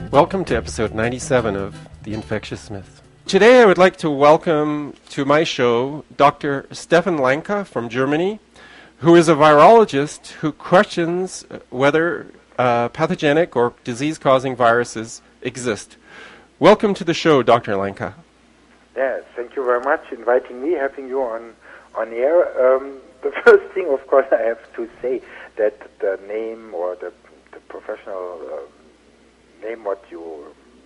Welcome to episode 97 of The Infectious Myth. Today I would like to welcome to my show Dr. Stefan Lanka from Germany, who is a virologist who questions whether pathogenic or disease-causing viruses exist. Welcome to the show, Dr. Lanka. Yes, thank you very much inviting me, having you on air. The first thing, of course, I have to say that the name or the professional name what you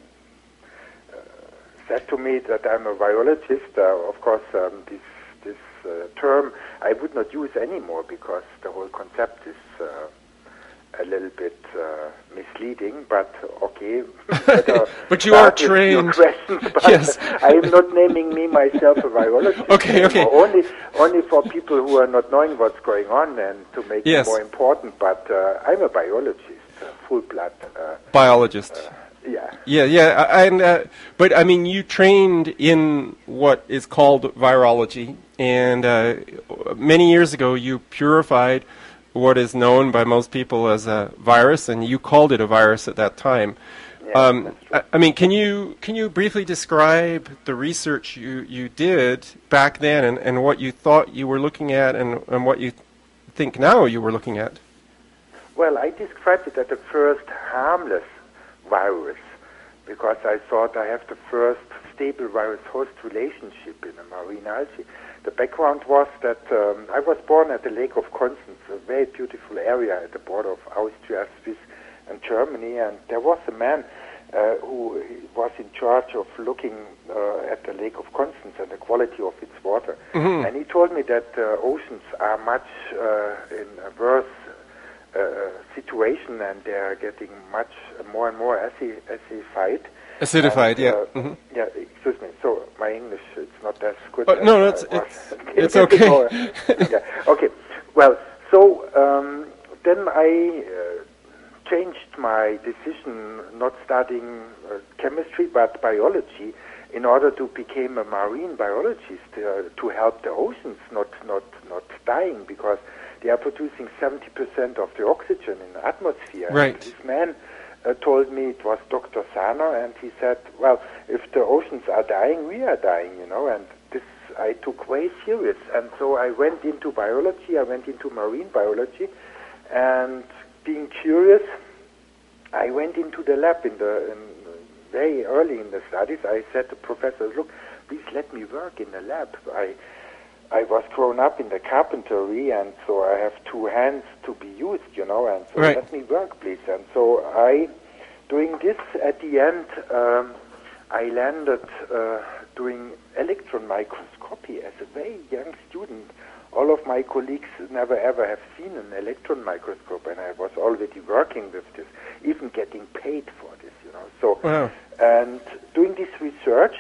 said to me, that I'm a virologist, of course, this term I would not use anymore because the whole concept is a little bit misleading, but okay. But you are trained. But yes. I am not naming me myself a virologist. Okay. Only for people who are not knowing what's going on and to make it more important. But I'm a biologist, full blood. Biologist. Yeah. But I mean, you trained in what is called virology, and many years ago you purified what is known by most people as a virus, and you called it a virus at that time. Yeah, I mean, can you briefly describe the research you did back then and what you thought you were looking at and what you think now you were looking at? Well, I described it as the first harmless virus because I thought I have the first stable virus-host relationship in a marine algae. The background was that I was born at the Lake of Constance, a very beautiful area at the border of Austria, Swiss, and Germany, and there was a man who was in charge of looking at the Lake of Constance and the quality of its water. Mm-hmm. And he told me that oceans are much in a worse situation, and they are getting much more and more acidified. Acidified, and, yeah. Mm-hmm. Yeah, excuse me. So my English, it's not as good. No, it's okay. Yeah. Okay. Well, so then I changed my decision, not studying chemistry but biology, in order to become a marine biologist to help the oceans not dying, because they are producing 70% of the oxygen in the atmosphere. Right. And this man told me, it was Dr. Sana, and he said, well, if the oceans are dying, we are dying, and this I took way serious. And so I went into biology, I went into marine biology, and being curious, I went into the lab very early in the studies. I said to professors, look, please let me work in the lab. I was grown up in the carpentry, and so I have two hands to be used, and so right. Let me work, please. And so doing this, at the end, I landed doing electron microscopy as a very young student. All of my colleagues never ever have seen an electron microscope, and I was already working with this, even getting paid for this, So, wow. And doing this research,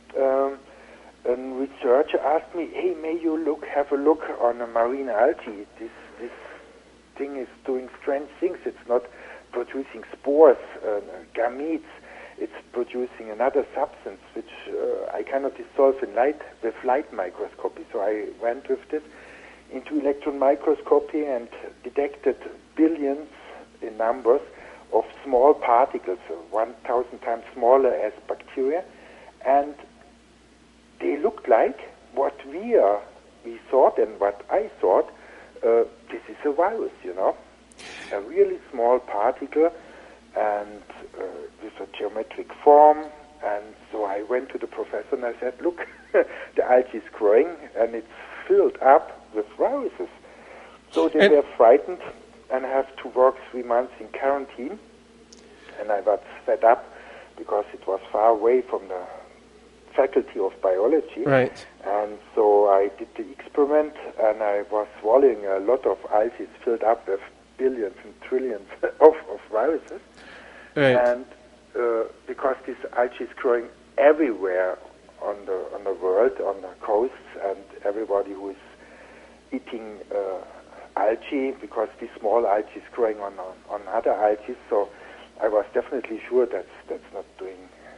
a researcher asked me, hey, may you have a look on a marine algae? This thing is doing strange things. It's not producing spores, gametes. It's producing another substance which I cannot dissolve in light with light microscopy. So I went with this into electron microscopy and detected billions in numbers of small particles, 1,000 times smaller as bacteria, and they looked like what we thought and what I thought. This is a virus, a really small particle, and with a geometric form. And so I went to the professor and I said, look, the algae is growing and it's filled up with viruses. So they were frightened and have to work 3 months in quarantine. And I was fed up because it was far away from the faculty of biology. Right. And so I did the experiment, and I was swallowing a lot of algae filled up with billions and trillions of viruses. Right. And because this algae is growing everywhere on the world, on the coasts, and everybody who is eating algae, because this small algae is growing on other algae, so I was definitely sure that's not doing.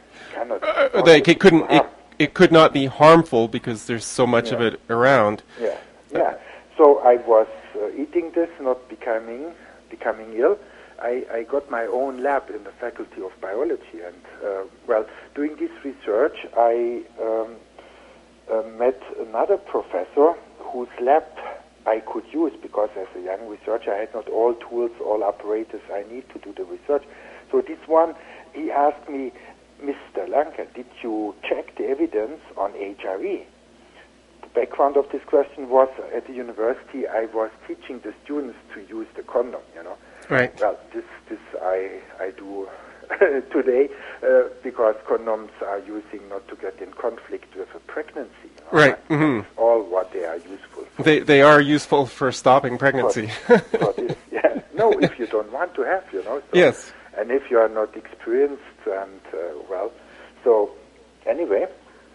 It could not be harmful because there's so much of it around. Yeah. So I was eating this, not becoming ill, I got my own lab in the Faculty of Biology. And, doing this research, I met another professor whose lab I could use, because as a young researcher I had not all tools, all apparatus I need to do the research. So this one, he asked me, Mr. Lanka, did you check the evidence on HIV? The background of this question was, at the university I was teaching the students to use the condom, Right. Well, this I do today because condoms are using not to get in conflict with a pregnancy. Right. Mm-hmm. That's all what they are useful for. They are useful for stopping pregnancy. For this, yeah. No, if you don't want to have, So, yes. And if you are not experienced and, so anyway,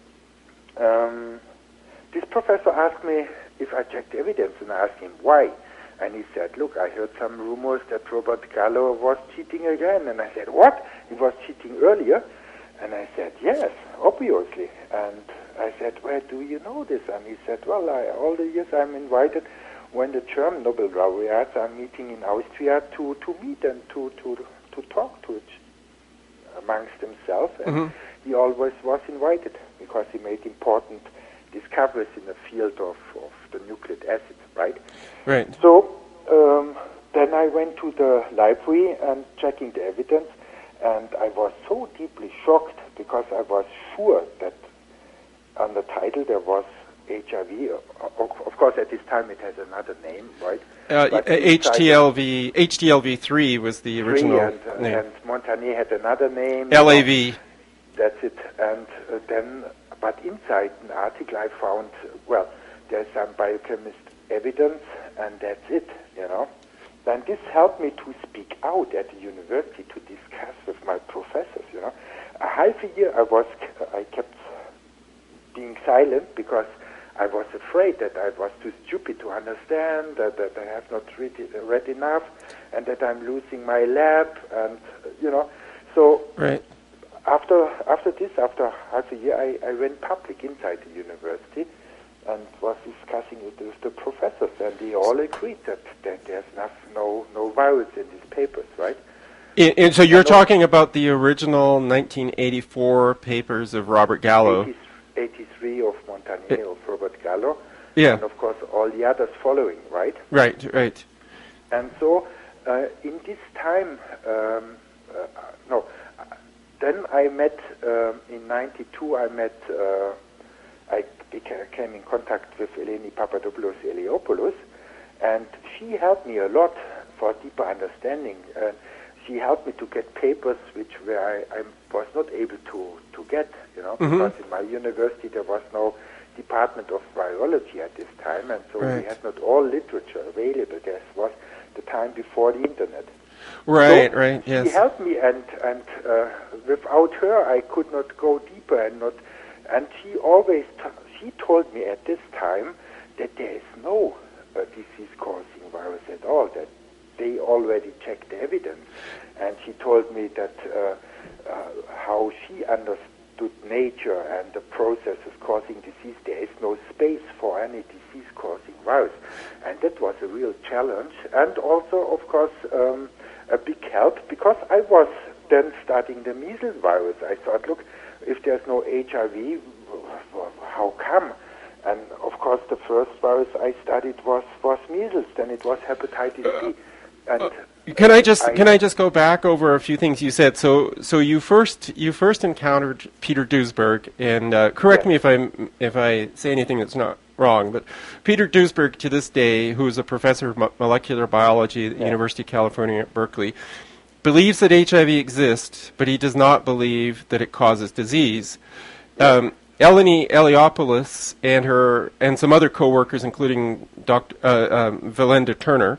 this professor asked me if I checked evidence, and I asked him why. And he said, look, I heard some rumors that Robert Gallo was cheating again. And I said, what? He was cheating earlier? And I said, yes, obviously. And I said, where do you know this? And he said, well, all the years I'm invited when the German Nobel laureates are meeting in Austria to meet and to talk to each amongst themselves. And he always was invited because he made important discoveries in the field of the nucleic acid, right? Right. So then I went to the library and checking the evidence, and I was so deeply shocked because I was sure that on the title there was HIV. Of course, at this time it has another name, right? HTLV3 was the original name. And Montagnier had another name. LAV. That's it. And but inside an article I found, there's some biochemist evidence, and that's it, Then this helped me to speak out at the university to discuss with my professors, A half a year I kept being silent because I was afraid that I was too stupid to understand, that I have not read enough, and that I'm losing my lab, and, So right. after half a year, I went public inside the university and was discussing it with the professors, and they all agreed that there's no virus in these papers, right? And so you're talking about the original 1984 papers of Robert Gallo. 83 of Montagnier, of Robert Gallo, yeah. And of course all the others following, right? Right. And so in this time, then I met, in 92 I came in contact with Eleni Papadopoulos-Eliopoulos, and she helped me a lot for deeper understanding. She helped me to get papers where I was not able to get, because in my university there was no department of virology at this time, and so we had not all literature available. This was the time before the internet. Right, so yes. She helped me, and without her I could not go deeper, and she always she told me at this time that there is no disease-causing virus at all, that they already checked the evidence. And she told me that how she understood nature and the processes causing disease, there is no space for any disease-causing virus. And that was a real challenge, and also, of course, a big help, because I was then studying the measles virus. I thought, look, if there's no HIV, how come? And of course, the first virus I studied was measles. Then it was hepatitis B. And can I just go back over a few things you said? So you first encountered Peter Duesberg, and correct me if I say anything that's not wrong, but Peter Duesberg, to this day, who is a professor of molecular biology at the University of California at Berkeley, believes that HIV exists, but he does not believe that it causes disease. Eleni Eliopoulos and some other co-workers, including Dr. Valenda Turner,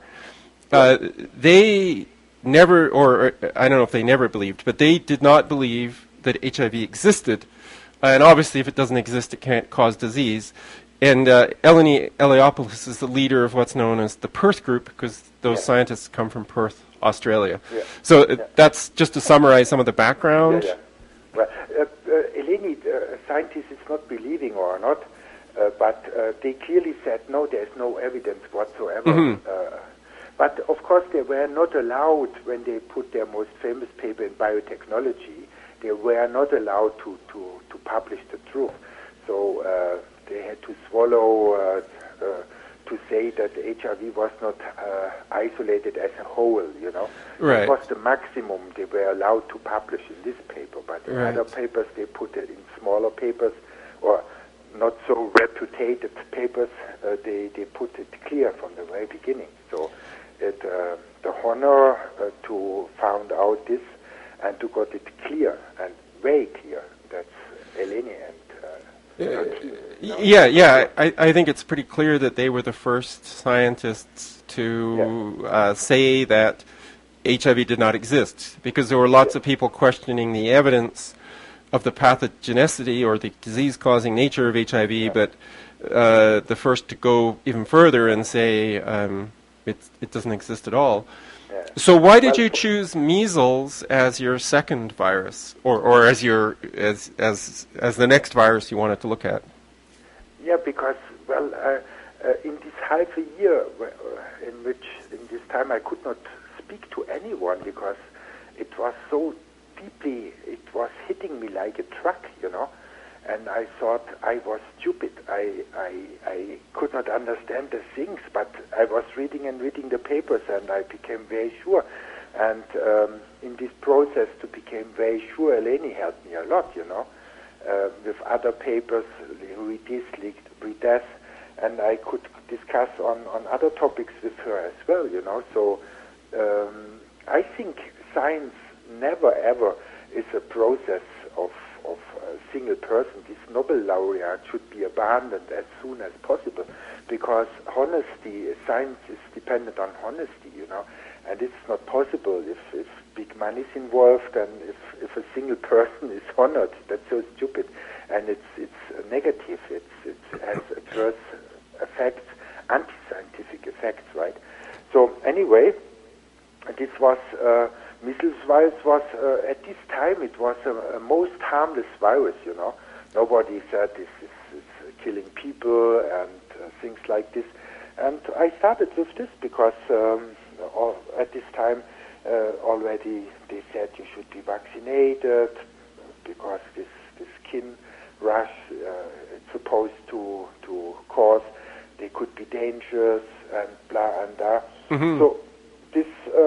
they never, or I don't know if they never believed, but they did not believe that HIV existed. And obviously, if it doesn't exist, it can't cause disease. And Eleni Eliopoulos is the leader of what's known as the Perth Group, because those scientists come from Perth, Australia. Yeah. So that's just to summarize some of the background. Well, Eleni, scientists is not believing or not, but they clearly said, no, there's no evidence whatsoever. But of course they were not allowed, when they put their most famous paper in biotechnology, they were not allowed to publish the truth. So they had to swallow to say that HIV was not isolated as a whole, you know. Right. It was the maximum they were allowed to publish in this paper, but in Right. other papers they put it in smaller papers, or not so reputed papers, they put it clear from the very beginning. So the honor to found out this and to got it clear and very clear, that's Eleni and her team. No? Yeah. I think it's pretty clear that they were the first scientists to say that HIV did not exist, because there were lots of people questioning the evidence of the pathogenicity or the disease-causing nature of HIV, but the first to go even further and say it doesn't exist at all. Yeah. So why did you choose measles as your second virus, or as your as the next virus you wanted to look at? Yeah, because in this half a year, in this time I could not speak to anyone because it was so deeply, it was hitting me like a truck, you know, and I thought I was stupid. I could not understand the things, but I was reading the papers, and I became very sure. And in this process to become very sure, Eleni helped me a lot, you know, with other papers, read this, and I could discuss on other topics with her as well, you know. So I think science never ever is a process of a single person. This Nobel laureate should be abandoned as soon as possible, because honesty, science is dependent on honesty, you know, and it's not possible if big money is involved and if a single person is honored. That's so stupid, and it's negative. It has adverse effects, anti-scientific effects, right? So anyway, this was measles virus was at this time it was a most harmless virus, you know. Nobody said this is killing people and things like this. And I started with this because at this time already they said you should be vaccinated because this skin rash it's supposed to cause, they could be dangerous and blah and blah. Mm-hmm. So this,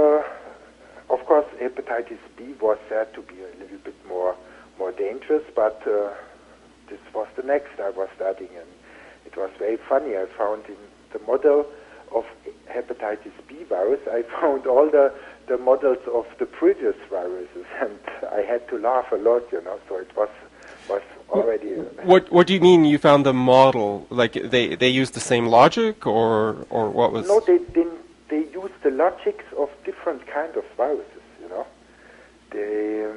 of course, hepatitis B was said to be a little bit more dangerous, but this was the next I was studying, and it was very funny. I found in the model of hepatitis B virus, I found all the models of the previous viruses, and I had to laugh a lot, you know. So it was already. What do you mean you found the model? Like they used the same logic, or what was? No, they didn't. They used the logics of different kind of viruses, you know. They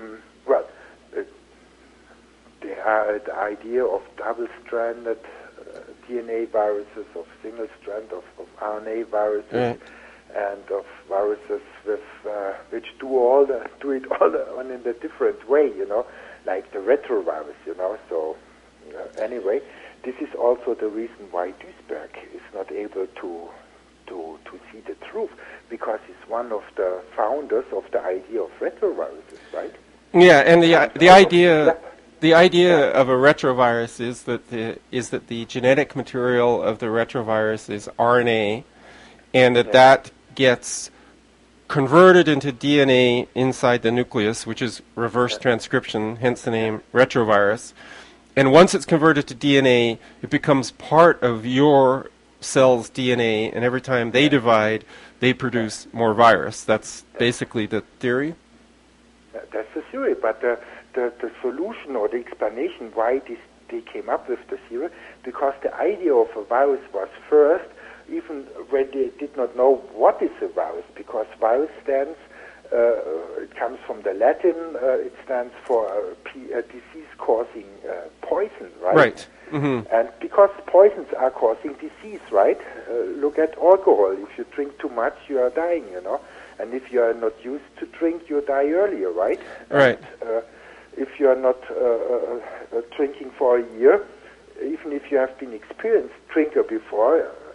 the idea of double-stranded DNA viruses, of single-strand of RNA viruses, and of viruses with which do it all in a different way, you know, like the retrovirus, you know. So anyway, this is also the reason why Duisberg is not able to see the truth, because he's one of the founders of the idea of retroviruses, right? Yeah, and the idea of a retrovirus is that the genetic material of the retrovirus is RNA, and that gets converted into DNA inside the nucleus, which is reverse transcription, hence the name retrovirus. And once it's converted to DNA, it becomes part of your cell's DNA, and every time they divide, they produce more virus. That's basically the theory? That's the theory, but the solution or the explanation why they came up with the theory, because the idea of a virus was first, even when they did not know what is a virus, because virus stands, it comes from the Latin, it stands for a disease-causing poison, right? Right. Mm-hmm. And because poisons are causing disease, right? Look at alcohol. If you drink too much, you are dying, you know. And if you are not used to drink, you die earlier, right? Right. And, if you are not drinking for a year, even if you have been experienced drinker before,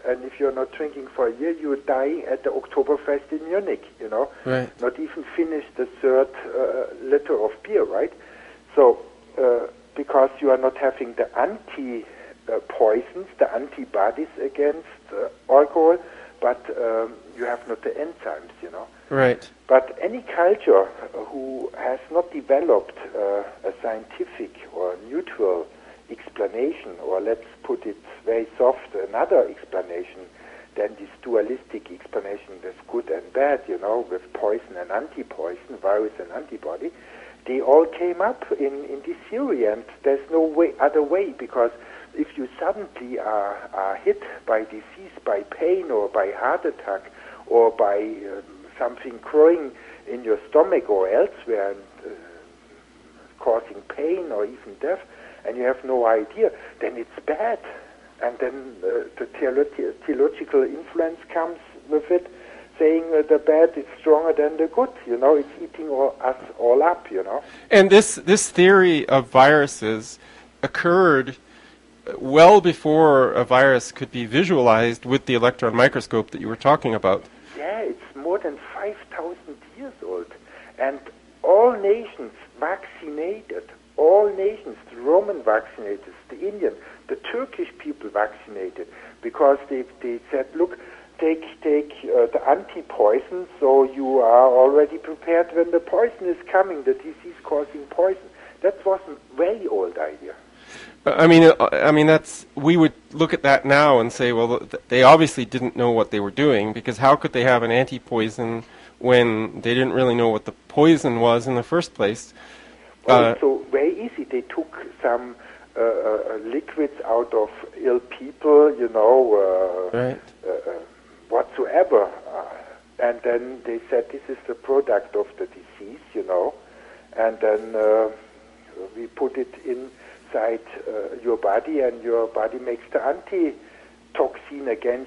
and if you're not drinking for a year, you're dying at the Oktoberfest in Munich, you know. Right. Not even finish the third liter of beer, right? So, because you are not having the anti-poisons, the antibodies against alcohol, but you have not the enzymes, you know. Right. But any culture who has not developed a scientific or neutral explanation, or let's put it very soft, another explanation than this dualistic explanation, that's good and bad, you know, with poison and anti-poison, virus and antibody, they all came up in this theory, and there's no other way, because if you suddenly are hit by disease, by pain, or by heart attack, or by something growing in your stomach or elsewhere, and causing pain or even death, and you have no idea, then it's bad. And then the theological influence comes with it, saying the bad is stronger than the good, you know, it's eating us all up, you know. And this theory of viruses occurred well before a virus could be visualized with the electron microscope that you were talking about. Yeah, it's more than 5,000 years old. And all nations vaccinated, all nations, the Roman vaccinated, the Indian, the Turkish people vaccinated, because they said, look, take the anti-poison, so you are already prepared when the poison is coming, the disease-causing poison. That was a very old idea. I mean, that's, we would look at that now and say, well, they obviously didn't know what they were doing, because how could they have an anti-poison when they didn't really know what the poison was in the first place? Well, so very easy. They took some liquids out of ill people, you know, right. Whatsoever, and then they said this is the product of the disease, you know, and then we put it inside your body, and your body makes the antitoxin against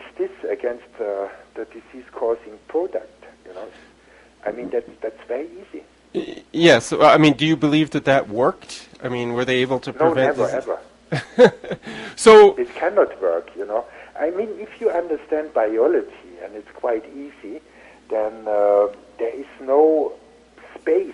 the disease-causing product, you know. I mean, that's very easy. Yes. I mean, do you believe that worked? I mean, were they able to prevent? No, never, ever. So it cannot work, you know. I mean, if you understand biology, and it's quite easy, then there is no space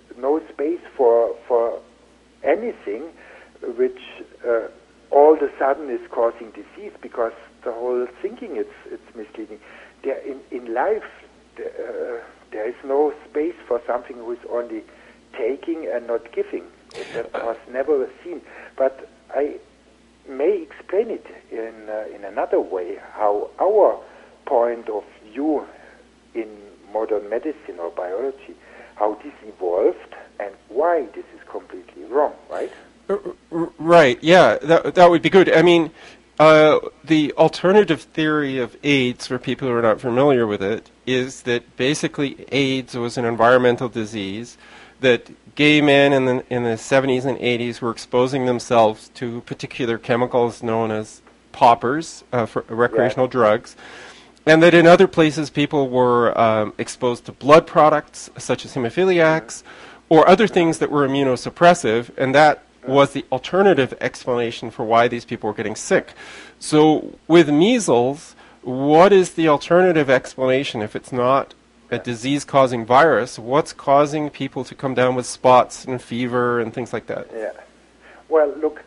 for anything which all of a sudden is causing disease, because the whole thinking it's misleading. There in life there is no space for something who is only taking and not giving. That was never seen. But I may explain it in another way, how our point of view in modern medicine or biology, how this evolved and why this is completely wrong, right? Right, yeah, that would be good. I mean, the alternative theory of AIDS, for people who are not familiar with it, is that basically AIDS was an environmental disease, that gay men in the 70s and 80s were exposing themselves to particular chemicals known as poppers, for recreational drugs, and that in other places people were exposed to blood products, such as hemophiliacs, or other things that were immunosuppressive, and that was the alternative explanation for why these people were getting sick. So with measles, what is the alternative explanation if it's not a disease-causing virus? What's causing people to come down with spots and fever and things like that? Yeah. Well, look,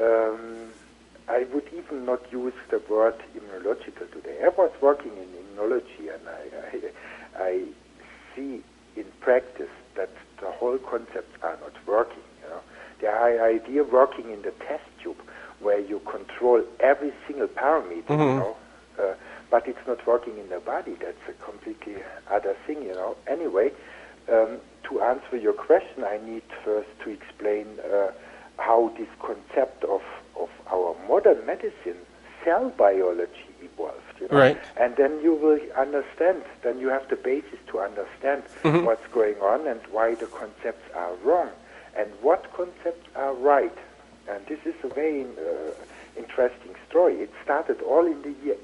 I would even not use the word immunological today. I was working in immunology, and I see in practice that the whole concepts are not working. You know, the idea working in the test tube, where you control every single parameter, you know, but it's not working in the body. That's a completely other thing, you know. Anyway, to answer your question, I need first to explain how this concept of our modern medicine, cell biology, evolved. You know? Right. And then you will understand, then you have the basis to understand what's going on and why the concepts are wrong and what concepts are right. And this is a very interesting story. It started all in the year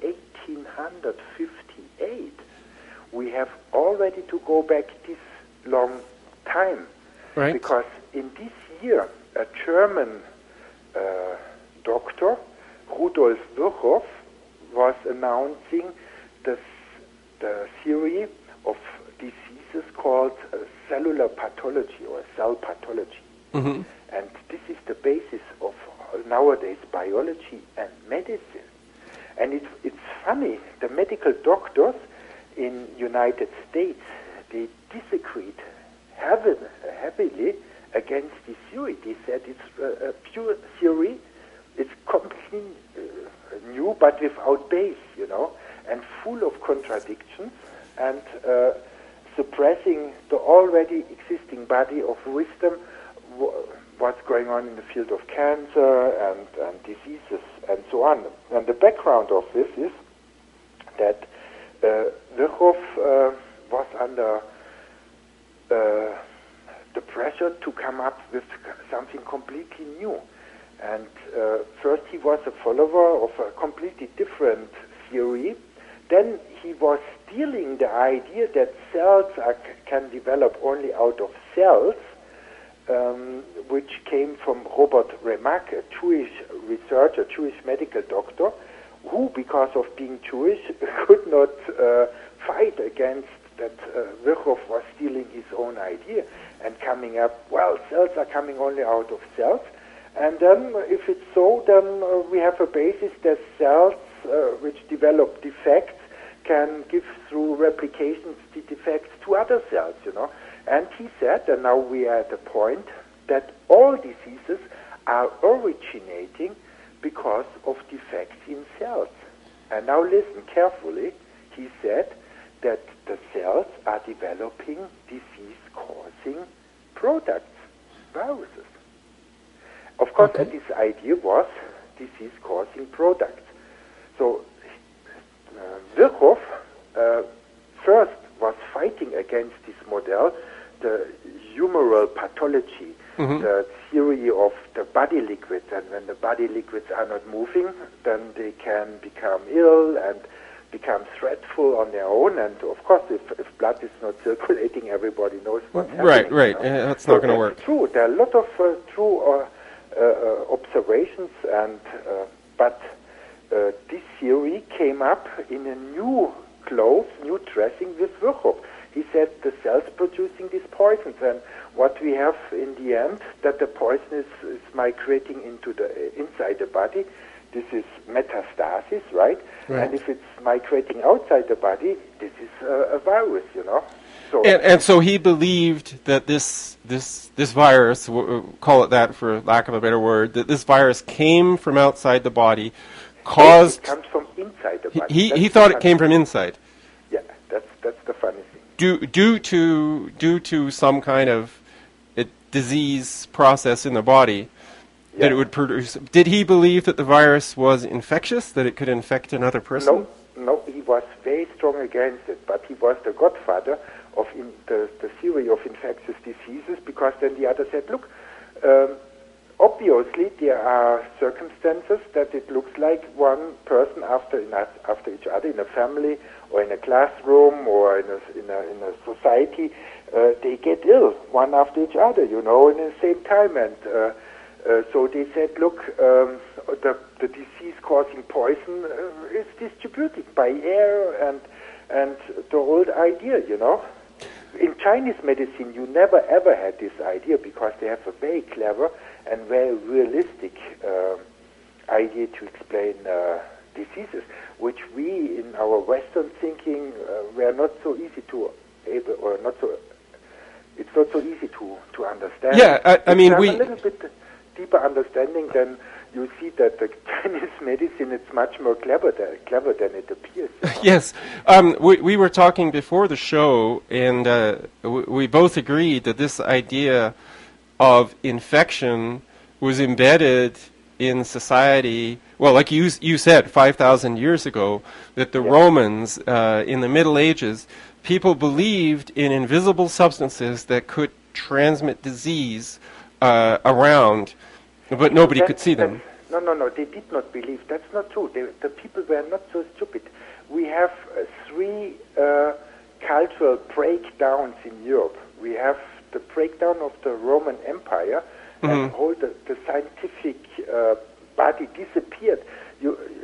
1858. We have already to go back this long time. Right. Because in this year, a German doctor, Rudolf Virchow, was announcing the theory of diseases called cellular pathology or cell pathology. Mm-hmm. And this is the basis of nowadays biology and medicine. And it's funny, the medical doctors in United States, they disagreed heavily against this theory. They said it's a pure theory, it's completely new but without base, and full of contradictions and suppressing the already existing body of wisdom, what's going on in the field of cancer and diseases and so on. And the background of this is that Virchow was under the pressure to come up with something completely new. And first he was a follower of a completely different theory. Then he was stealing the idea that cells can develop only out of cells, which came from Robert Remak, a Jewish researcher, Jewish medical doctor, who, because of being Jewish, could not fight against that Virchow was stealing his own idea and coming up, well, cells are coming only out of cells. And then, if it's so, then we have a basis that cells which develop defects can give through replications the defects to other cells, And he said, and now we are at the point, that all diseases are originating because of defects in cells. And now listen carefully. He said that the cells are developing disease-causing products, viruses. Of course, Okay. this idea was disease-causing products. So Virchow first was fighting against this model, the humoral pathology, the theory of the body liquids, and when the body liquids are not moving, then they can become ill and become threatful on their own. And of course, if blood is not circulating, everybody knows what's happening. Right. That's not going to work. True. There are a lot of true observations, and but this theory came up in a new clothes, new dressing with Virchow. He said the cells producing these poisons, and what we have in the end, that the poison is migrating into the inside the body. This is metastasis, right? And if it's migrating outside the body, this is a virus, So And so he believed that this virus, call it that for lack of a better word, that this virus came from outside the body, caused. It comes from inside the body. He thought it came from inside. Yeah, that's the funny thing. Due to some kind of disease process in the body that it would produce. Did he believe that the virus was infectious, that it could infect another person? No, he was very strong against it, but he was the godfather of the theory of infectious diseases, because then the other said, look, obviously there are circumstances that it looks like one person after each other in a family or in a classroom or in a society, they get ill one after each other, in the same time. And so they said, look, the disease-causing poison is distributed by air and the old idea, In Chinese medicine, you never ever had this idea, because they have a very clever and very realistic idea to explain diseases, which we, in our Western thinking, were not so easy to able, or not so. It's not so easy to understand. Yeah, I mean, we have a little bit deeper understanding, then you see that the Chinese medicine is much more clever than it appears. Yes. We were talking before the show, and we both agreed that this idea of infection was embedded in society, well, like you said, 5,000 years ago, that the Romans, in the Middle Ages, people believed in invisible substances that could transmit disease around, but nobody could see them. No, they did not believe. That's not true. The people were not so stupid. We have three cultural breakdowns in Europe. We have the breakdown of the Roman Empire, and all the scientific body disappeared. Only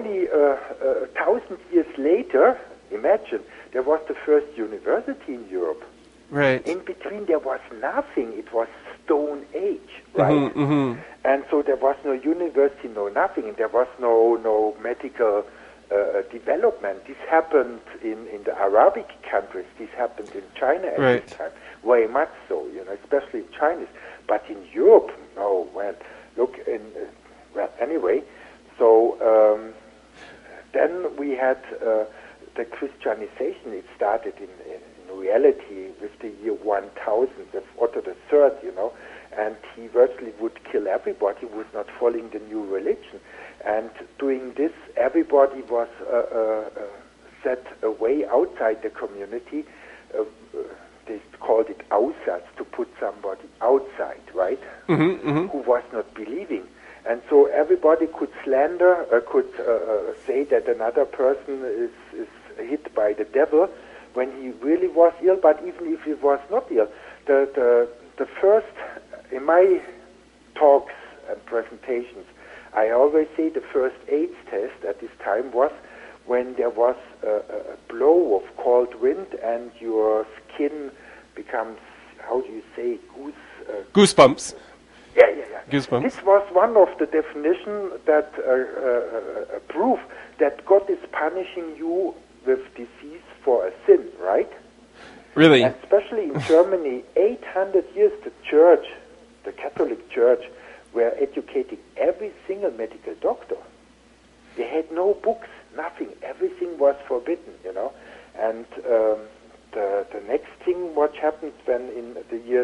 only 1,000 years later, imagine, there was the first university in Europe. Right. In between there was nothing. It was Stone Age, right? And so there was no university, no nothing, and there was no medical development. This happened in the Arabic countries. This happened in China at this time, very much so, especially in Chinese. But in Europe, no. Well, look, anyway, so then we had the Christianization. It started in reality with the year 1000 with Otto III, and he virtually would kill everybody who was not following the new religion. And doing this, everybody was set away outside the community. They called it Aussatz, to put somebody outside, right? Who was not believing. And so everybody could slander, could say that another person is hit by the devil when he really was ill, but even if he was not ill. The first, in my talks and presentations, I always say the first AIDS test at this time was when there was a blow of cold wind and your skin becomes, how do you say, goosebumps. Yeah. Goosebumps. This was one of the definitions that prove that God is punishing you with disease for a sin, right? Really? And especially in Germany, 800 years the church, the Catholic Church, were educating every single medical doctor. They had no books, nothing. Everything was forbidden, And the next thing what happened when in the years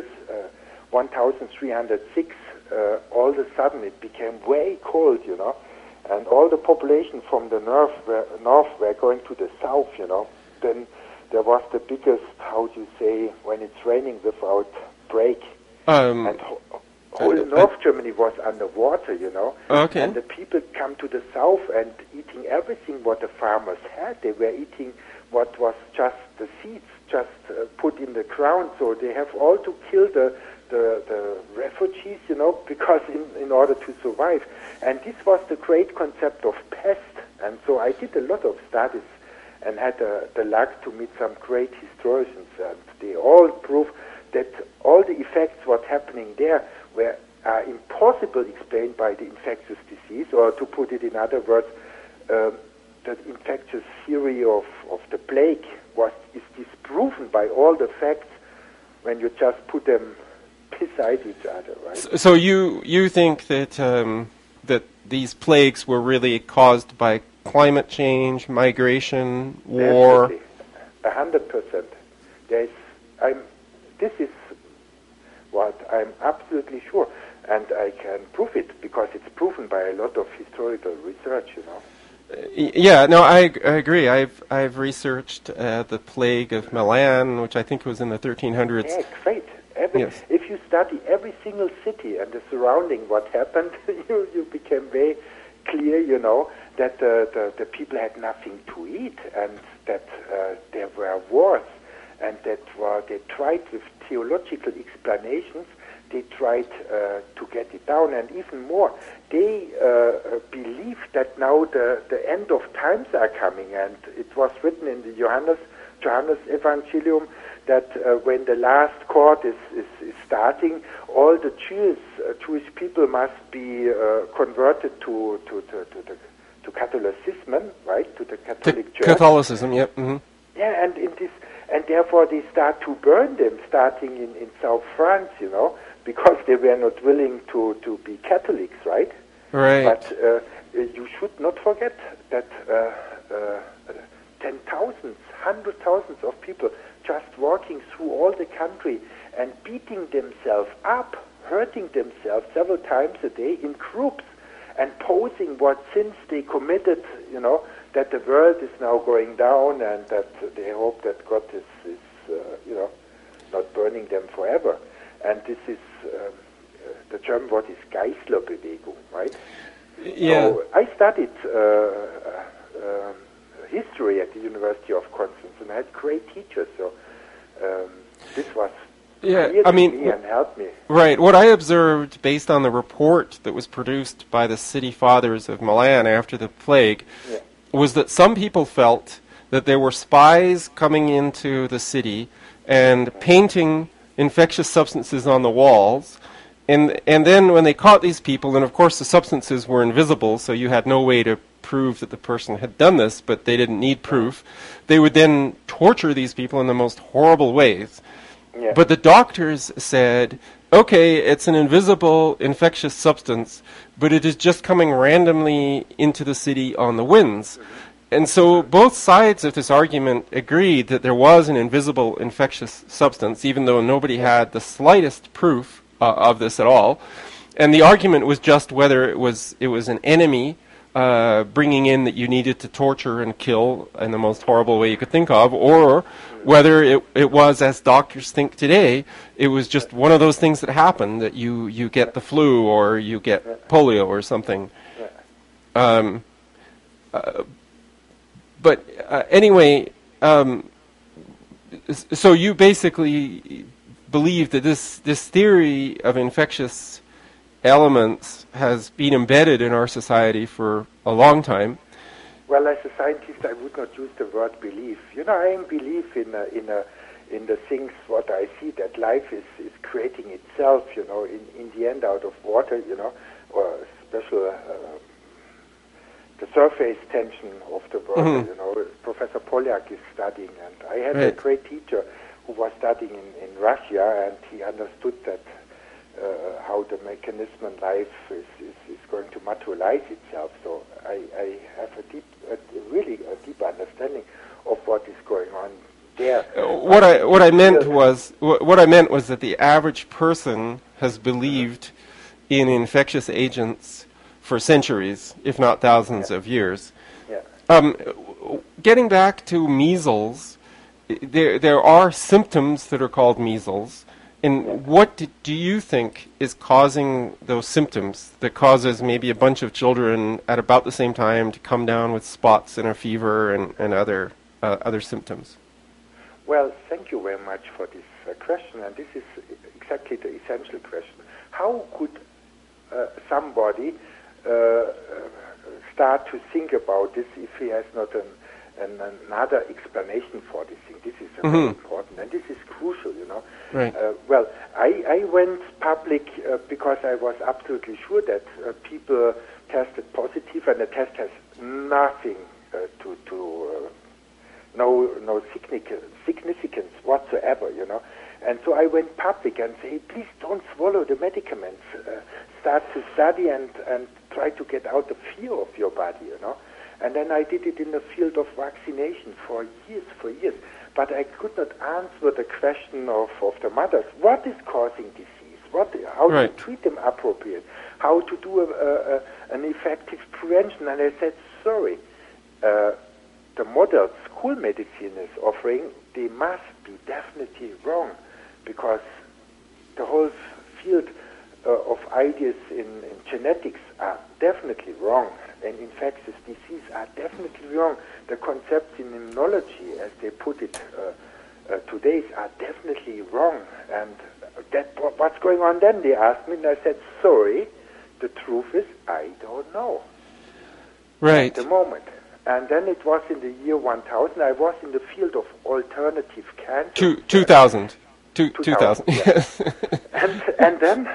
1306, all of a sudden it became very cold, and all the population from the north were going to the south, Then there was the biggest, how do you say, when it's raining without break. And whole North Germany was underwater, Okay. And the people come to the south and eating everything what the farmers had. They were eating what was just the seeds, just put in the ground. So they have all to kill the refugees, because in order to survive. And this was the great concept of pest. And so I did a lot of studies and had the luck to meet some great historians, and they all prove that all the effects what's happening there are impossible explained by the infectious disease, or to put it in other words, the infectious theory of the plague is disproven by all the facts when you just put them beside each other, right? So you think that that these plagues were really caused by climate change, migration, war? Definitely, 100%. This is what I'm absolutely sure, and I can prove it because it's proven by a lot of historical research, Yeah, no, I agree. I've researched the plague of Milan, which I think was in the 1300s. Yeah, great. Yes. If you study every single city and the surrounding, what happened, you became very clear, that the people had nothing to eat, and that there were wars, and that they tried with theological explanations, they tried to get it down, and even more, they believed that now the end of times are coming, and it was written in the Johannes Evangelium that when the last court is starting, all the Jewish people must be converted to Catholicism, right? To the Catholic Church. Catholicism, yep. Mm-hmm. Yeah, and therefore they start to burn them, starting in South France, because they were not willing to be Catholics, right? Right. But you should not forget that 10,000s, 100,000s of people just walking through all the country and beating themselves up, hurting themselves several times a day in groups, and posing what sins they committed, that the world is now going down, and that they hope that God is not burning them forever. And this is the German word is Geistlerbewegung, right? Yeah. So I studied history at the University of Constance, and I had great teachers. So this was Yeah, clear I to mean, me and help me. right. What I observed based on the report that was produced by the city fathers of Milan after the plague Yeah. was that some people felt that there were spies coming into the city and painting infectious substances on the walls. And then when they caught these people, and of course the substances were invisible, so you had no way to prove that the person had done this, but they didn't need proof, they would then torture these people in the most horrible ways. Yeah. But the doctors said, okay, it's an invisible infectious substance, but it is just coming randomly into the city on the winds. And so both sides of this argument agreed that there was an invisible infectious substance, even though nobody had the slightest proof of this at all. And the argument was just whether it was an enemy bringing in that you needed to torture and kill in the most horrible way you could think of, or whether it was, as doctors think today, it was just one of those things that happen, that you get the flu or you get polio or something. But anyway, so you basically believe that this theory of infectious elements has been embedded in our society for a long time. Well, as a scientist, I would not use the word belief. You know, I believe in the things what I see, that life is creating itself. You know, in the end, out of water. You know, or special the surface tension of the water. Mm-hmm. You know, Professor Polyak is studying, and I had a Right. great teacher who was studying in Russia, and he understood that. How the mechanism in life is going to materialize itself. So I have really a deep understanding of what is going on there. What I meant was that the average person has believed in infectious agents for centuries, if not thousands of years. Yeah. Getting back to measles, there are symptoms that are called measles. And what do you think is causing those symptoms that causes maybe a bunch of children at about the same time to come down with spots and a fever and other symptoms? Well, thank you very much for this question, and this is exactly the essential question. How could somebody start to think about this if he has not another explanation for this thing? This is very important, and this is crucial, you know. Right. Well, I went public because I was absolutely sure that people tested positive, and the test has nothing no significance whatsoever, you know. And so I went public and say, please don't swallow the medicaments. Start to study and try to get out the fear of your body, you know. And then I did it in the field of vaccination for years. But I could not answer the question of the mothers. What is causing disease? How to treat them appropriate? How to do an effective prevention? And I said, sorry, the model school medicine is offering, they must be definitely wrong, because the whole field of ideas in genetics are definitely wrong, and infectious disease are definitely wrong. The concepts in immunology, as they put it today, are definitely wrong. And what's going on then? They asked me, and I said, sorry, the truth is, I don't know. Right. At the moment. And then it was in the year 1000. I was in the field of alternative cancer. 2000. 2000. Yes. and then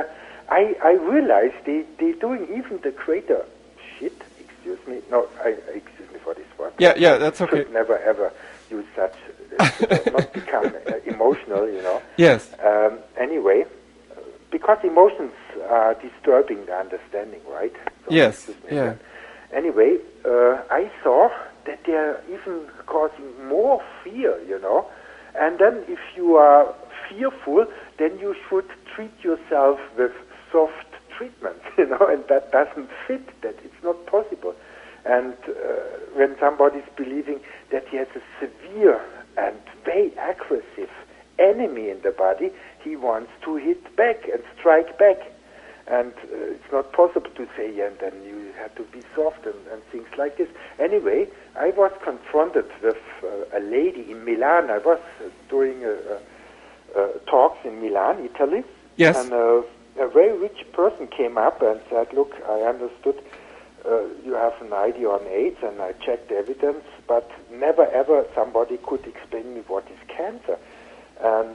I realized they're doing even the greater shit. Excuse me. No, excuse me for this word. Yeah, that's okay. Should never ever use such. Not become emotional, you know. Yes. Anyway, because emotions are disturbing the understanding, right? So yes. Yeah. Anyway, I saw that they are even causing more fear, you know. And then if you are fearful, then you should treat yourself with soft treatment, you know, and that doesn't fit, that it's not possible. And when somebody is believing that he has a severe and very aggressive enemy in the body, he wants to hit back and strike back. And it's not possible to say, yeah, and then you have to be soft and things like this. Anyway, I was confronted with a lady in Milan. I was doing talks in Milan, Italy. Yes. And a very rich person came up and said, look, I understood you have an idea on AIDS, and I checked evidence, but never ever somebody could explain me what is cancer. And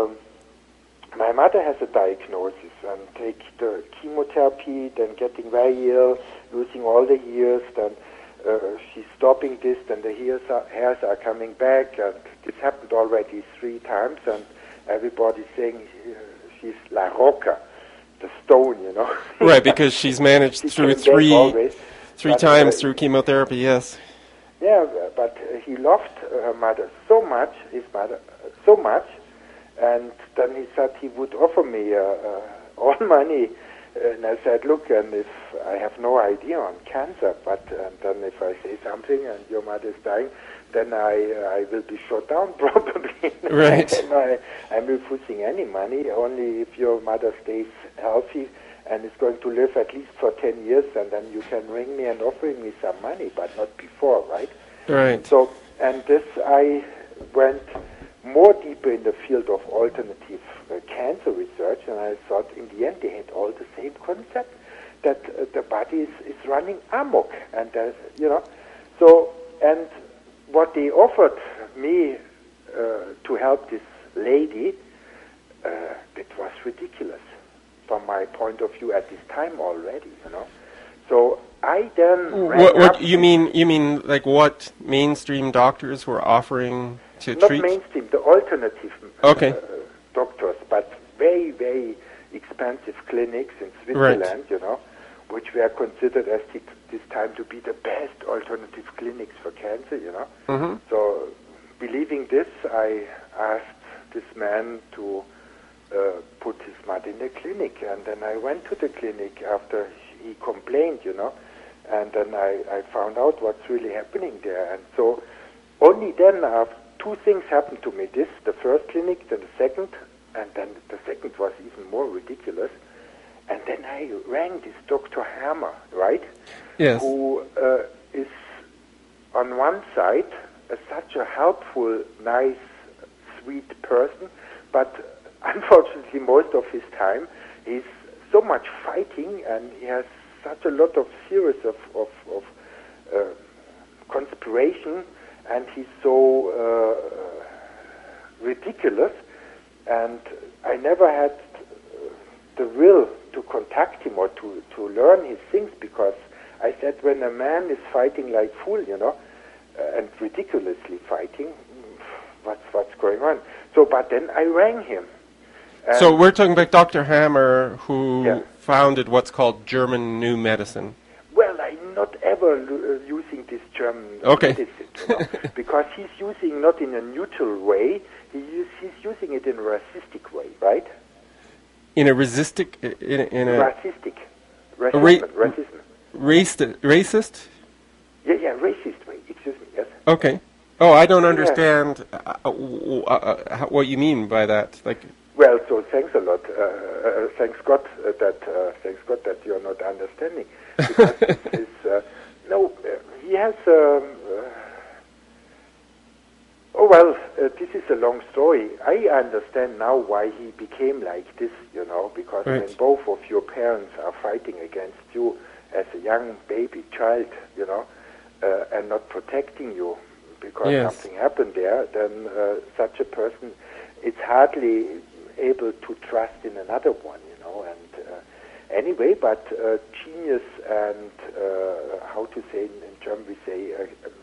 my mother has a diagnosis and take the chemotherapy, then getting very ill, losing all the hairs, then she's stopping this, then the hairs are coming back, and this happened already 3 times, and everybody's saying she's La Rocca, the stone, you know. Right, because she's managed through three times through chemotherapy, yes. Yeah, but he loved her mother so much, his mother so much, and then he said he would offer me all money, and I said, look, and if I have no idea on cancer, but then if I say something and your mother is dying, then I will be shot down probably. Right. And I'm refusing any money, only if your mother stays healthy and is going to live at least for 10 years, and then you can ring me and offer me some money, but not before, right? Right. So, and this, I went more deeper in the field of alternative cancer research, and I thought in the end they had all the same concept, that the body is running amok, and you know, so, and what they offered me to help this lady, it was ridiculous from my point of view at this time already, you know. So I then what you mean like what mainstream doctors were offering to not treat? Not mainstream, the alternative doctors, but very, very expensive clinics in Switzerland, right. You know, which were considered at this time to be the best alternative clinics for cancer, you know. Mm-hmm. So believing this, I asked this man to put his mother in the clinic, and then I went to the clinic after he complained, you know, and then I found out what's really happening there. And so only then 2 things happened to me. This, the first clinic, then the second, and then the second was even more ridiculous. And then I rang this Dr. Hammer, right? Yes. Who is on one side such a helpful, nice, sweet person, but unfortunately most of his time he's so much fighting, and he has such a lot of series of conspiration, and he's so ridiculous, and I never had the will to contact him or to learn his things, because I said, when a man is fighting like fool, you know, and ridiculously fighting, what's going on? So, but then I rang him. So we're talking about Dr. Hammer, who founded what's called German New Medicine. Well, I'm not ever using this German medicine, you know, because he's using not in a neutral way, he's using it in a racistic way, right? In a racistic? In a racistic. Racism. Racist? Yeah, racist way, excuse me, yes. Okay. Oh, I don't understand what you mean by that. Like. Well, so thanks a lot. Thanks God that you're not understanding. Because he has. This is a long story. I understand now why he became like this. You know, because when both of your parents are fighting against you as a young baby child, you know, and not protecting you because something happened there, then such a person, it's hardly able to trust in another one, you know, and anyway, but genius and how to say in German we say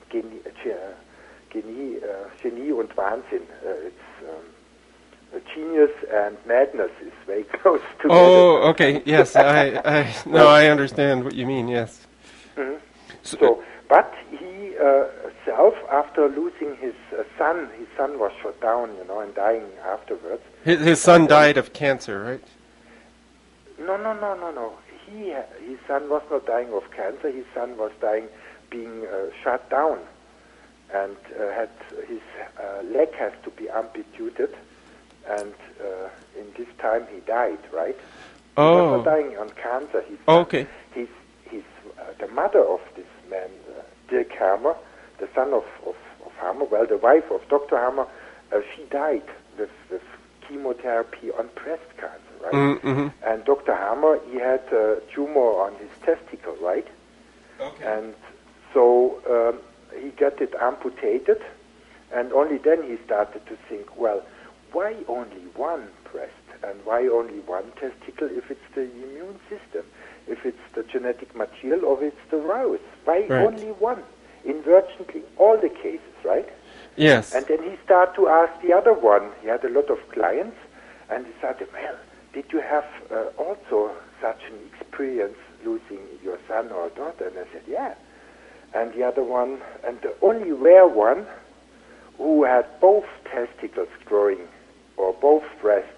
Genie und Wahnsinn. It's genius and madness is very close together. Oh, okay, yes, I understand what you mean. Yes. Mm-hmm. So, but he after losing his son was shot down, you know, and dying afterwards. His son died of cancer, right? No. His son was not dying of cancer. His son was being shot down, and had his leg has to be amputated, and in this time he died, right? He was not dying on cancer. He's the mother of this man, Dirk Hammer, the son of Hammer, well, the wife of Dr. Hammer, she died with chemotherapy on breast cancer, right? Mm-hmm. And Dr. Hammer, he had a tumor on his testicle, right? Okay. And so he got it amputated, and only then he started to think, well, why only one breast and why only one testicle if it's the immune system, if it's the genetic material or if it's the virus? Why Right. only one in virtually all the cases, right? Yes. And then he started to ask the other one. He had a lot of clients, and he started, well, did you have also such an experience losing your son or daughter? And I said, yeah. And the other one, and the only rare one who had both testicles growing, or both breasts,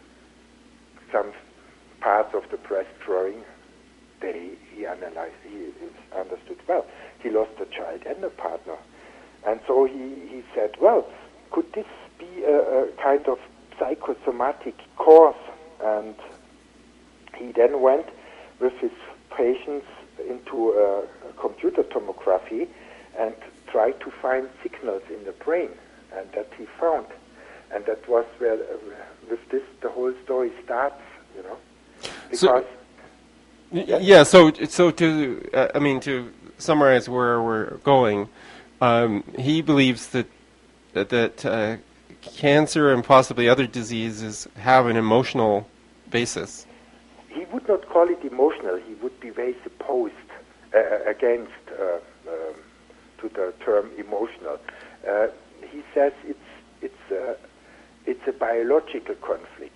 some parts of the breast growing, he analyzed, he understood, well, he lost a child and a partner. And so he said, well, could this be a kind of psychosomatic cause? And he then went with his patients into a computer tomography and tried to find signals in the brain, and that he found. And that was where, with this, the whole story starts, you know. Because... Yeah, so to, I mean, to summarize where we're going, he believes that cancer and possibly other diseases have an emotional basis. He would not call it emotional. He would be very opposed against to the term emotional. He says it's a biological conflict.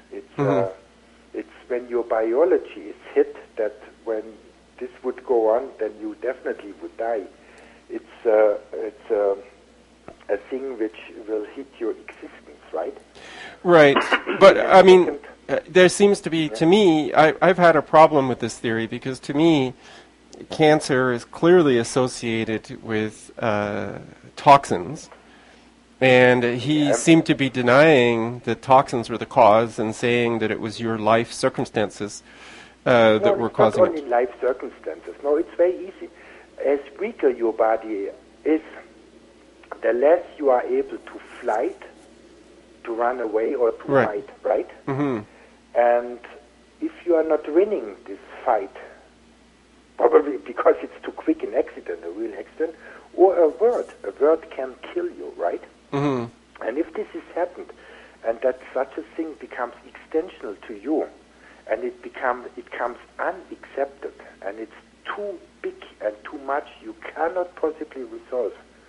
It's when your biology is hit that when this would go on, then you definitely would die. It's a thing which will hit your existence, right? Right, but I mean, there seems to be, to me, I've had a problem with this theory because to me, cancer is clearly associated with toxins. And he seemed to be denying that toxins were the cause and saying that it was your life circumstances that were causing it. Not only life circumstances. No, it's very easy. As weaker your body is, the less you are able to fight, to run away or to fight, right? Mm-hmm. And if you are not winning this fight, probably because it's too quick an accident, a real accident, or a word can kill you, right? Mm-hmm. And if this has happened, and that such a thing becomes extensional to you, and it comes unaccepted, and it's too big and too much, you cannot possibly resolve.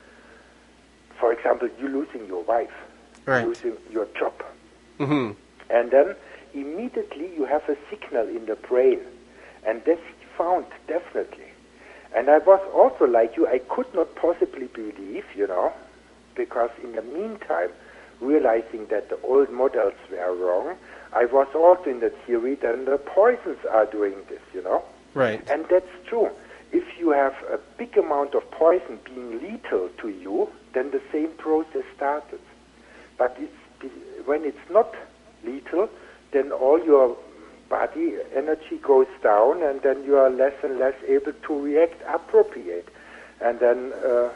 For example, you losing your wife, losing your job, mm-hmm. and then immediately you have a signal in the brain, and this found definitely. And I was also like you, I could not possibly believe, you know, because in the meantime, realizing that the old models were wrong, I was also in the theory that the poisons are doing this, you know. Right. And that's true. If you have a big amount of poison being lethal to you, then the same process started. But when it's not lethal, then all your body energy goes down, and then you are less and less able to react appropriate. And then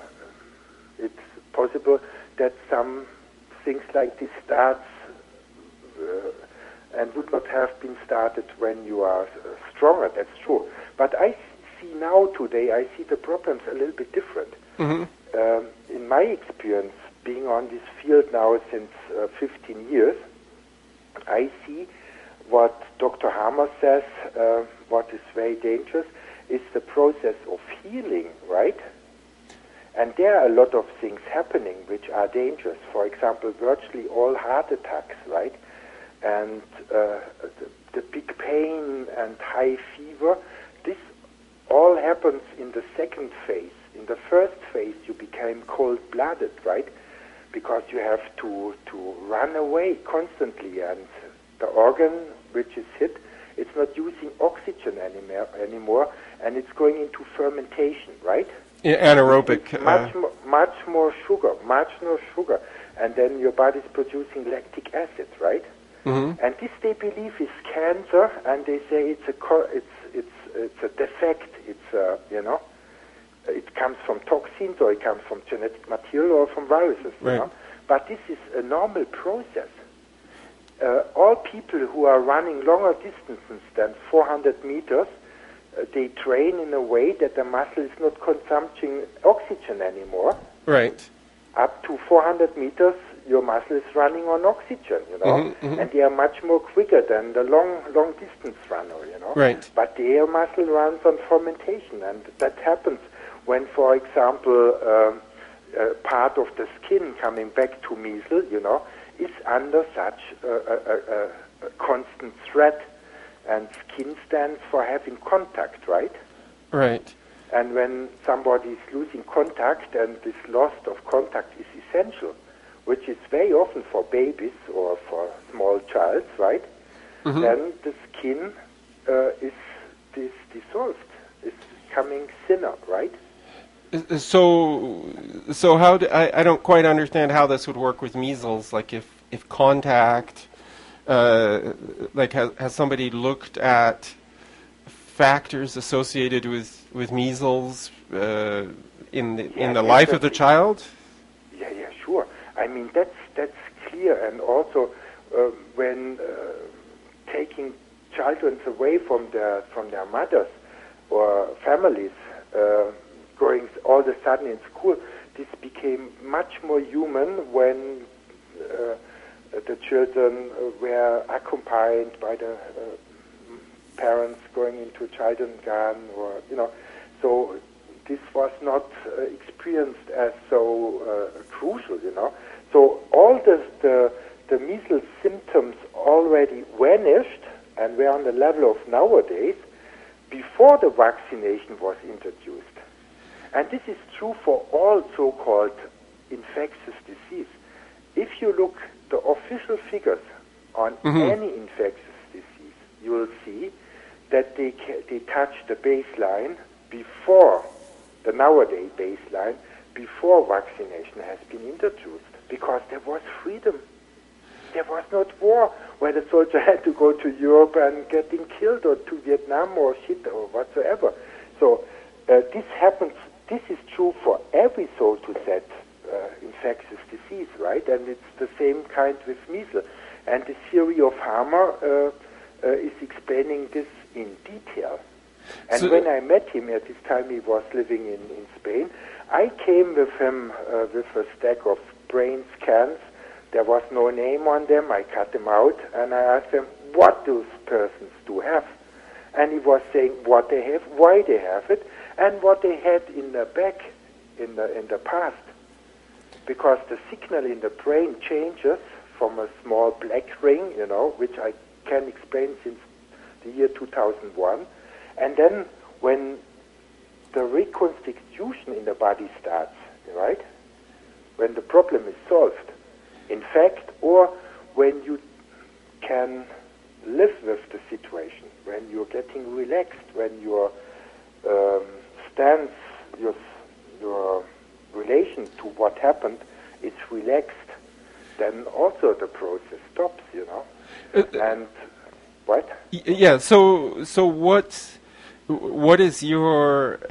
it's possible that some things like this starts and would not have been started when you are stronger. That's true. But I see now today, I see the problems a little bit different. Mm-hmm. In my experience, being on this field now since 15 years, I see what Dr. Hammer says, what is very dangerous, is the process of healing, right? And there are a lot of things happening which are dangerous. For example, virtually all heart attacks, right? And the big pain and high fever, this all happens in the second phase. In the first phase, you became cold-blooded, right? Because you have to run away constantly, and the organ which is hit, it's not using oxygen anymore, and it's going into fermentation, right? Anaerobic. Much more sugar, and then your body's producing lactic acid, right? Mm-hmm. And this they believe is cancer, and they say it's a defect. It's you know, it comes from toxins, or it comes from genetic material, or from viruses. Right. You know? But this is a normal process. all people who are running longer distances than 400 meters, they train in a way that the muscle is not consuming oxygen anymore. Right. Up to 400 meters, your muscle is running on oxygen, and they are much more quicker than the long distance runner, Right. But the air muscle runs on fermentation, and that happens when, for example, part of the skin coming back to measles, is under such a constant threat. And skin stands for having contact, right? Right. And when somebody is losing contact, and this loss of contact is essential, which is very often for babies or for small childs, right? Then the skin is dissolved, is becoming thinner, right? So how I don't quite understand how this would work with measles. Like if contact, like has somebody looked at factors associated with measles in the life of the child? Yeah, sure. I mean that's clear, and also when taking children away from their mothers or families. Going all of a sudden in school, this became much more human when the children were accompanied by the parents going into kindergarten, or so this was not experienced as so crucial, So all the measles symptoms already vanished and were on the level of nowadays before the vaccination was introduced. And this is true for all so-called infectious disease. If you look the official figures on any infectious disease, you will see that they touch the baseline before, the nowadays baseline, before vaccination has been introduced, because there was freedom. There was not war where the soldier had to go to Europe and getting killed, or to Vietnam or shit or whatsoever. So this happens. This is true for every, so to say, infectious disease, right? And it's the same kind with measles. And the theory of Hamer is explaining this in detail. And so when I met him, at this time he was living in Spain, I came with him with a stack of brain scans. There was no name on them. I cut them out, and I asked him what those persons do have. And he was saying what they have, why they have it, and what they had in the back in the past. Because the signal in the brain changes from a small black ring, which I can explain since the year 2001. And then when the reconstitution in the body starts, right? When the problem is solved, in fact, or when you can live with the situation, when you're getting relaxed, when your stance, your relation to what happened is relaxed, then also the process stops, and what? Yeah. So what is your?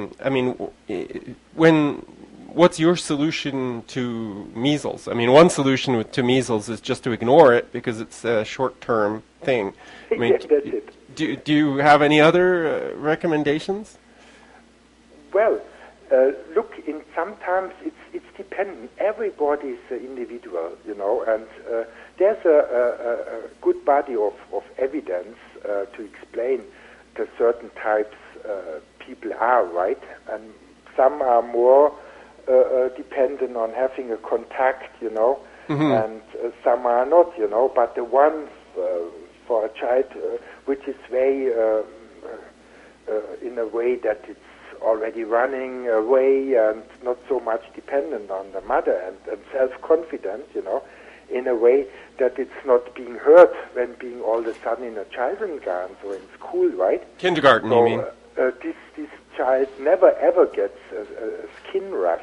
What's your solution to measles? I mean, one solution to measles is just to ignore it because it's a short-term thing. I mean, yes, that's it. Do you have any other recommendations? Well, look, sometimes it's dependent. Everybody is an individual, and there's a good body of evidence to explain the certain types people are, right? And some are more dependent on having a contact, and some are not, but the ones for a child which is very in a way that it's already running away and not so much dependent on the mother, and self-confident, in a way that it's not being hurt when being all of a sudden in a kindergarten or in school, right? Kindergarten, so, you mean? This child never ever gets a skin rash,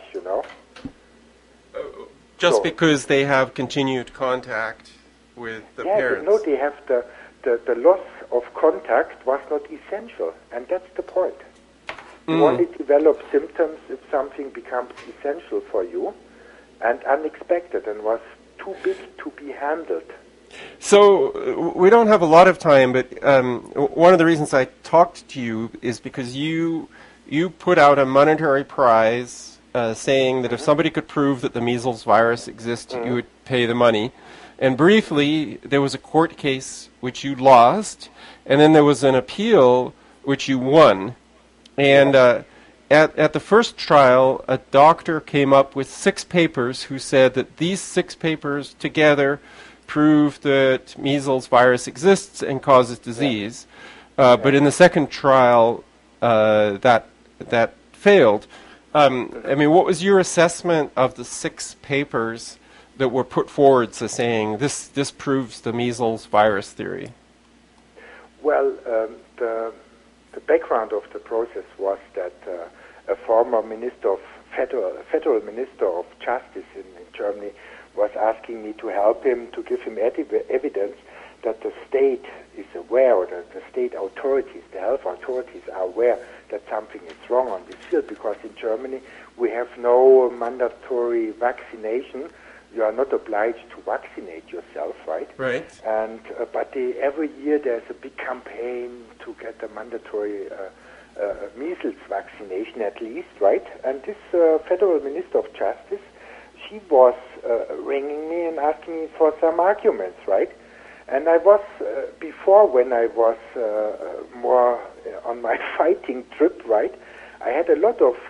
Just because they have continued contact with the parents. No, they have the loss of contact was not essential, and that's the point. You only develop symptoms if something becomes essential for you and unexpected and was too big to be handled. So we don't have a lot of time, but one of the reasons I talked to you is because you put out a monetary prize saying that if somebody could prove that the measles virus exists, you would pay the money. And briefly, there was a court case which you lost, and then there was an appeal which you won. And at the first trial, a doctor came up with 6 papers who said that these 6 papers together prove that measles virus exists and causes disease. But in the second trial, that failed. I mean, what was your assessment of the 6 papers that were put forward to saying this proves the measles virus theory? Well, the background of the process was that a former federal minister of justice in Germany was asking me to help him, to give him evidence that the state is aware, or that the state authorities, the health authorities are aware that something is wrong on this field, because in Germany we have no mandatory vaccination. You are not obliged to vaccinate yourself, right? Right. And but every year there's a big campaign to get a mandatory measles vaccination at least, right? And this federal minister of justice, she was ringing me and asking me for some arguments, right? And I was, before when I was more on my fighting trip, right, I had a lot of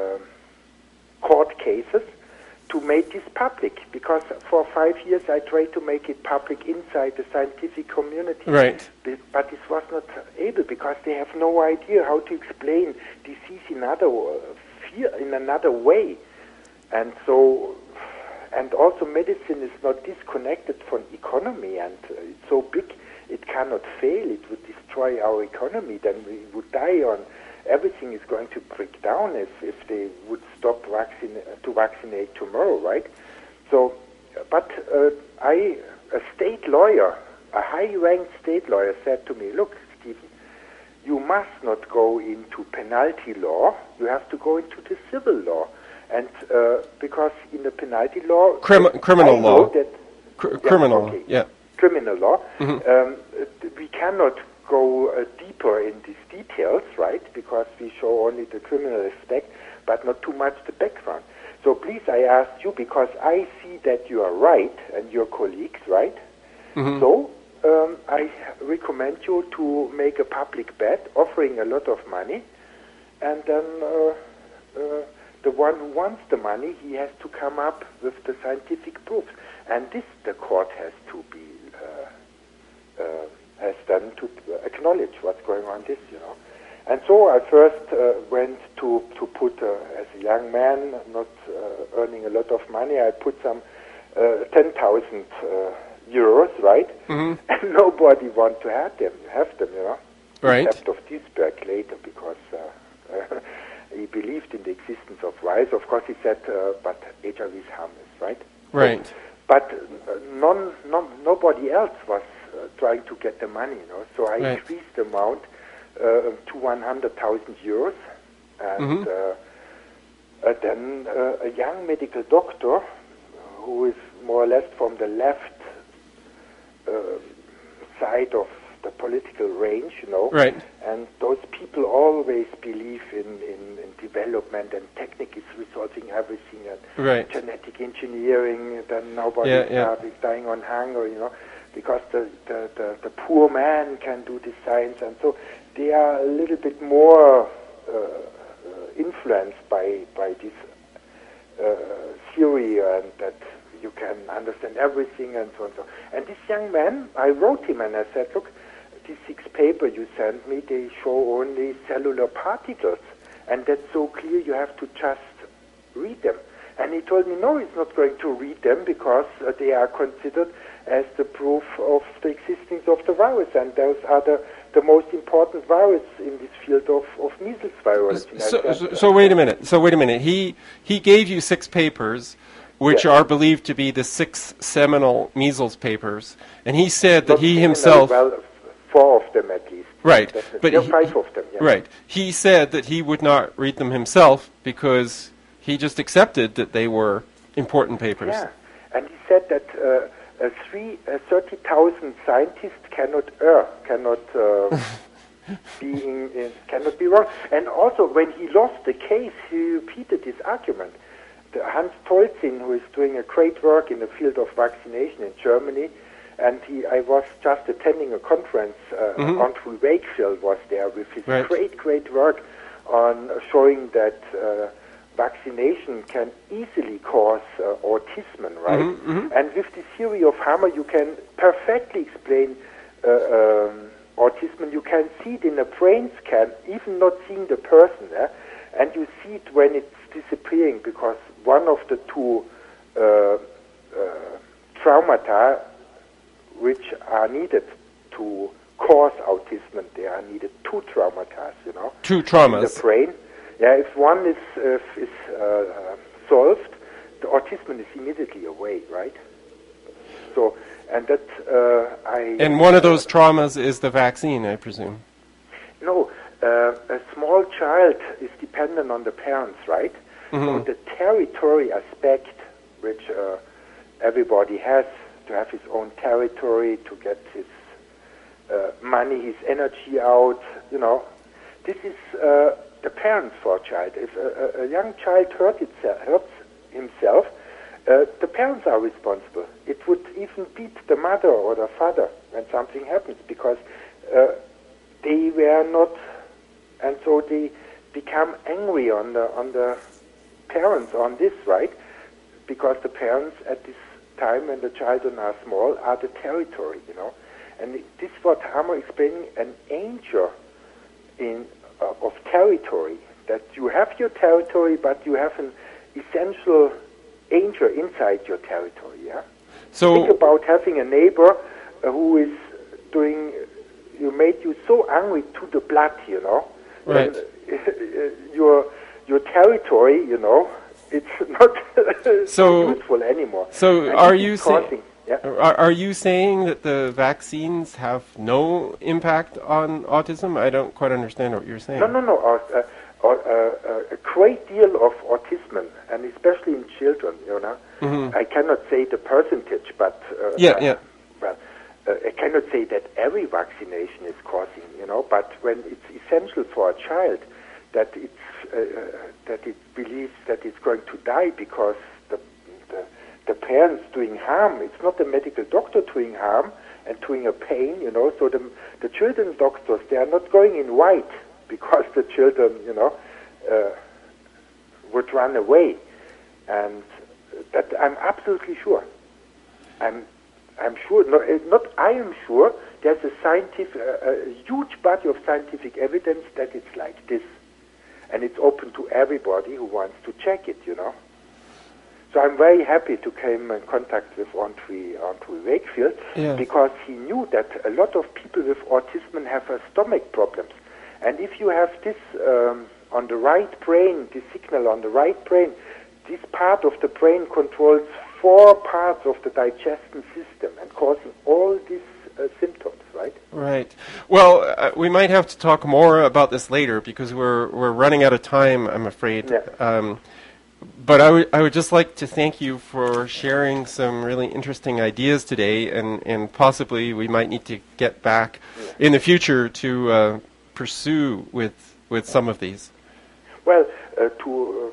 court cases to make this public, because for 5 years I tried to make it public inside the scientific community. Right. But this was not able, because they have no idea how to explain disease in another way. And so, and also medicine is not disconnected from economy, and it's so big it cannot fail. It would destroy our economy. Then we would die on. Everything is going to break down if they would stop to vaccinate tomorrow, right? So, but a state lawyer, a high-ranked state lawyer, said to me, "Look, Stephen, you must not go into penalty law. You have to go into the civil law." And because in the penalty law, criminal law, criminal law, Mm-hmm. We cannot go deeper in these details, right? Because we show only the criminal aspect, but not too much the background. So please, I asked you, because I see that you are right and your colleagues, right? Mm-hmm. So I recommend you to make a public bet, offering a lot of money, and then the one who wants the money, he has to come up with the scientific proofs. And this the court has to be has done to acknowledge what's going on this, you know. And so I first went to put, as a young man, not earning a lot of money, I put some 10,000 euros, right? Mm-hmm. And nobody want to have them, you know. Right. Except of Duisberg later, because he believed in the existence of virus. Of course, he said, but HIV is harmless, right? Right. So, but nobody else was trying to get the money, you know. So I increased the amount to 100,000 euros, and then a young medical doctor who is more or less from the left side of the political range, you know. Right. And those people always believe in development, and technique is resolving everything, and genetic engineering, then nobody is dying on hunger, you know, because the poor man can do the science. And so they are a little bit more influenced by this theory, and that you can understand everything, and so on. And this young man, I wrote him and I said, look, these 6 papers you sent me, they show only cellular particles, and that's so clear you have to just read them. And he told me, no, he's not going to read them, because they are considered as the proof of the existence of the virus, and those are the most important virus in this field of measles virology. So wait a minute. He gave you 6 papers, which are believed to be the 6 seminal measles papers, and he said that he himself... Well, 4 of them at least. Right. But 5 of them, yeah. Right. He said that he would not read them himself because he just accepted that they were important papers. Yeah, and he said that 30,000 scientists cannot err, cannot cannot be wrong. And also, when he lost the case, he repeated his argument. Hans Tolzin, who is doing a great work in the field of vaccination in Germany, and I was just attending a conference. Andrew Wakefield was there with his great work on showing that vaccination can easily cause autism, right? And with the theory of Hammer, you can perfectly explain autism. You can see it in a brain scan, even not seeing the person, and you see it when it's disappearing, because one of the two traumata which are needed to cause autism, there are needed two traumata, Two traumas. In the brain. Yeah, if one is solved, the autism is immediately away, right? So, and that And one of those traumas is the vaccine, I presume. No, a small child is dependent on the parents, right? So the territory aspect, which everybody has, to have his own territory, to get his money, his energy out, this is the parents for a child. If a young child hurts himself, the parents are responsible. It would even beat the mother or the father when something happens, because they were not, and so they become angry on the parents on this, right? Because the parents at this time when the children are small are the territory, And this is what Hammer explaining, an danger of territory, that you have your territory, but you have an essential danger inside your territory, So think about having a neighbor who is made you so angry to the blood, Right. Your territory, it's not so useful anymore. So and are you saying? Yeah. Are you saying that the vaccines have no impact on autism? I don't quite understand what you're saying. No. A great deal of autism, and especially in children, I cannot say the percentage, but Well, I cannot say that every vaccination is causing, but when it's essential for a child that it believes that it's going to die because the parents doing harm. It's not the medical doctor doing harm and doing a pain, So the children's doctors, they are not going in white because the children, would run away, and that I'm absolutely sure. I'm sure. Not I am sure. There's a huge body of scientific evidence that it's like this, and it's open to everybody who wants to check it, So I'm very happy to come in contact with Andrew Wakefield, because he knew that a lot of people with autism have stomach problems. And if you have this on the right brain, this signal on the right brain, this part of the brain controls 4 parts of the digestion system and causing all these symptoms, right? Right. Well, we might have to talk more about this later because we're running out of time, I'm afraid. Yeah. But I would just like to thank you for sharing some really interesting ideas today, and possibly we might need to get back in the future to pursue with some of these. Well, to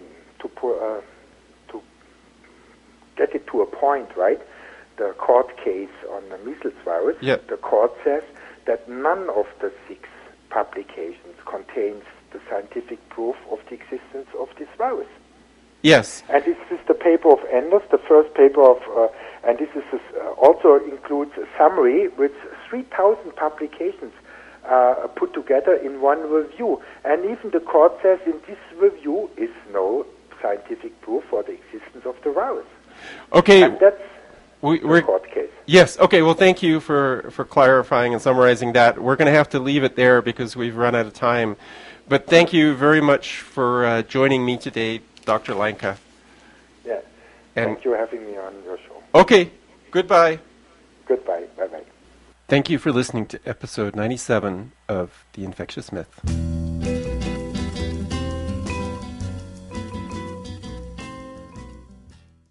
get it to a point, right? The court case on the measles virus, the court says that none of the 6 publications contains the scientific proof of the existence of this virus. Yes. And this is the paper of Enders, the first paper of, and this is also includes a summary with 3,000 publications put together in one review. And even the court says in this review is no scientific proof for the existence of the virus. Okay. And that's the court case. Yes. Okay. Well, thank you for clarifying and summarizing that. We're going to have to leave it there because we've run out of time. But thank you very much for joining me today, Dr. Lanka. Yeah. Thank you for having me on your show. Okay. Goodbye. Goodbye. Bye-bye. Thank you for listening to episode 97 of The Infectious Myth.